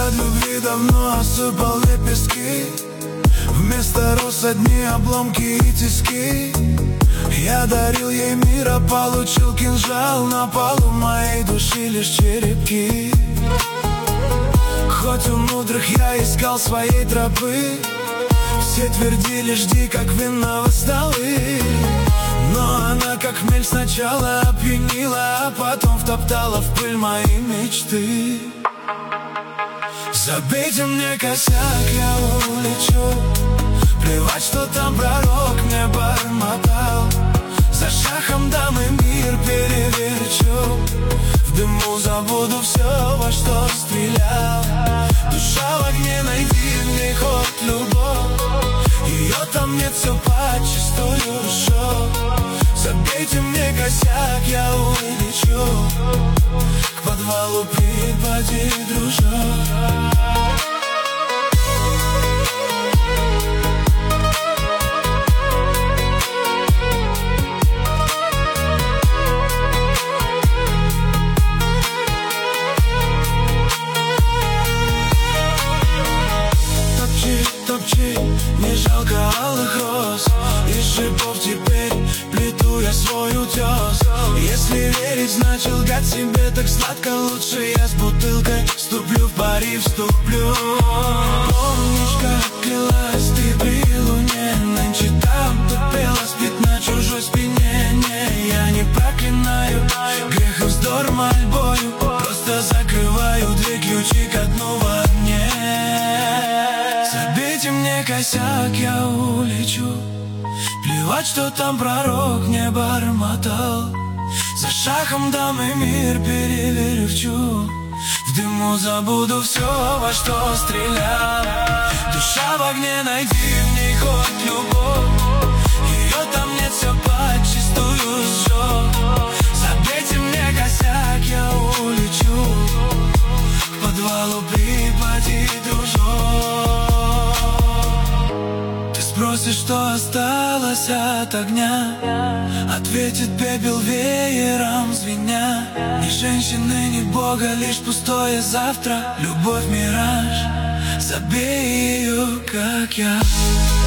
от любви давно осыпал лепестки. Вместо роз одни обломки и тиски. Я дарил ей мир, а получил кинжал. На полу моей души лишь черепки. Хоть у мудрых я искал своей тропы, все твердили: жди, как винного столы. Но она, как хмель, сначала опьянила, а потом втоптала в пыль мои мечты. Забейте мне косяк, я улечу. Плевать, что там пророк мне бормотал. За шахом дам и мир переверчу. В дыму забуду все, во что стрелял. Душа в огне, найди в ней хоть любовь. Ее там нет, все почистую шел. Забейте мне косяк, я улечу. К подвалу припади, дружок. Топчи, не жалко алых роз. Из шипов теперь плету я свой утес. Если верить, значит лгать себе так сладко. Лучше я с бутылкой вступлю в пари, вступлю. Помнишь, как клялась ты при луне? Нынче там ты пела, спит на чужой спине. Не, я не проклинаю грех и вздор мольбою. Просто закрываю две ключи ко дну в огне. Забейте мне косяк, я улечу. Плевать, что там пророк мне бормотал. За шахом дам и мир переверчу. В дыму забуду все, во что стрелял. Душа в огне, найди в ней хоть любовь. Ее там нет, все почистую сжег. Забейте мне косяк, я улечу. К подвалу припади, дружок. Спросишь, что осталось от огня, ответит пепел веером звеня. Ни женщины, ни бога, лишь пустое завтра. Любовь — мираж, забей ее, как я.